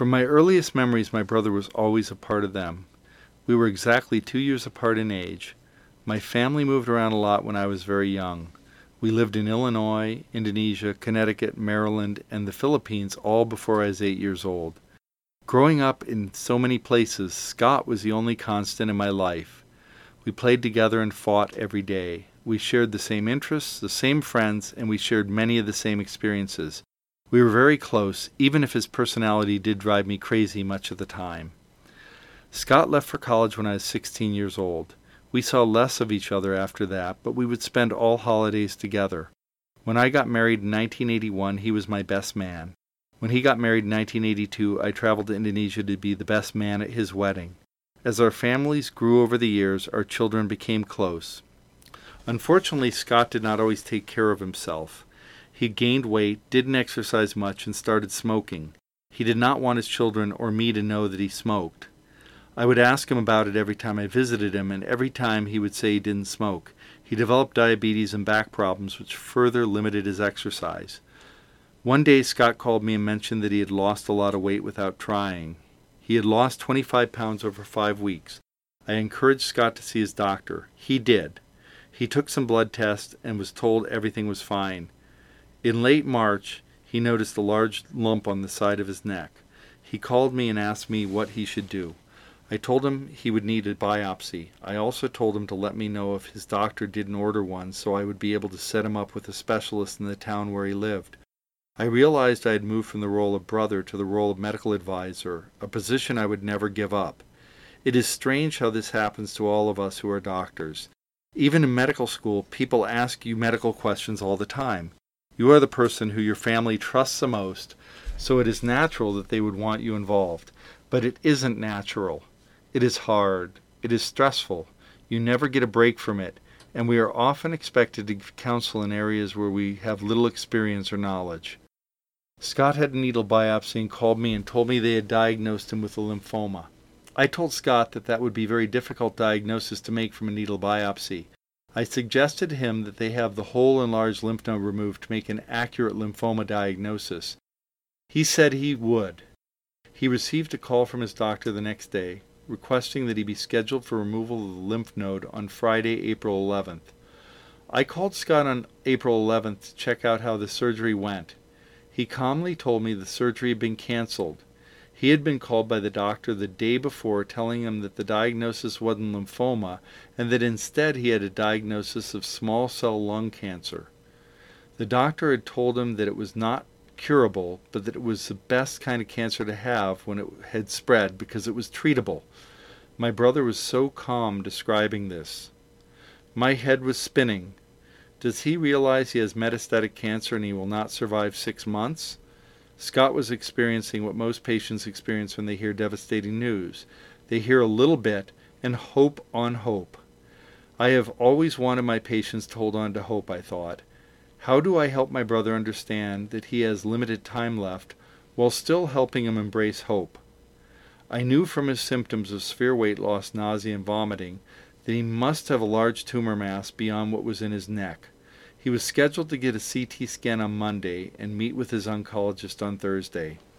From my earliest memories, my brother was always a part of them. We were exactly 2 years apart in age. My family moved around a lot when I was very young. We lived in Illinois, Indonesia, Connecticut, Maryland, and the Philippines all before I was 8 years old. Growing up in so many places, Scott was the only constant in my life. We played together and fought every day. We shared the same interests, the same friends, and we shared many of the same experiences. We were very close, even if his personality did drive me crazy much of the time. Scott left for college when I was 16 years old. We saw less of each other after that, but we would spend all holidays together. When I got married in 1981, he was my best man. When he got married in 1982, I traveled to Indonesia to be the best man at his wedding. As our families grew over the years, our children became close. Unfortunately, Scott did not always take care of himself. He gained weight, didn't exercise much, and started smoking. He did not want his children or me to know that he smoked. I would ask him about it every time I visited him, and every time he would say he didn't smoke. He developed diabetes and back problems, which further limited his exercise. One day, Scott called me and mentioned that he had lost a lot of weight without trying. He had lost 25 pounds over 5 weeks. I encouraged Scott to see his doctor. He did. He took some blood tests and was told everything was fine. In late March, he noticed a large lump on the side of his neck. He called me and asked me what he should do. I told him he would need a biopsy. I also told him to let me know if his doctor didn't order one so I would be able to set him up with a specialist in the town where he lived. I realized I had moved from the role of brother to the role of medical advisor, a position I would never give up. It is strange how this happens to all of us who are doctors. Even in medical school, people ask you medical questions all the time. You are the person who your family trusts the most, so it is natural that they would want you involved. But it isn't natural. It is hard. It is stressful. You never get a break from it, and we are often expected to give counsel in areas where we have little experience or knowledge. Scott had a needle biopsy and called me and told me they had diagnosed him with a lymphoma. I told Scott that would be a very difficult diagnosis to make from a needle biopsy. I suggested to him that they have the whole enlarged lymph node removed to make an accurate lymphoma diagnosis. He said he would. He received a call from his doctor the next day, requesting that he be scheduled for removal of the lymph node on Friday, April 11th. I called Scott on April 11th to check out how the surgery went. He calmly told me the surgery had been canceled. He had been called by the doctor the day before telling him that the diagnosis wasn't lymphoma and that instead he had a diagnosis of small cell lung cancer. The doctor had told him that it was not curable, but that it was the best kind of cancer to have when it had spread because it was treatable. My brother was so calm describing this. My head was spinning. Does he realize he has metastatic cancer and he will not survive 6 months? Scott was experiencing what most patients experience when they hear devastating news. They hear a little bit and hope on hope. I have always wanted my patients to hold on to hope, I thought. How do I help my brother understand that he has limited time left while still helping him embrace hope? I knew from his symptoms of severe weight loss, nausea, and vomiting that he must have a large tumor mass beyond what was in his neck. He was scheduled to get a CT scan on Monday and meet with his oncologist on Thursday.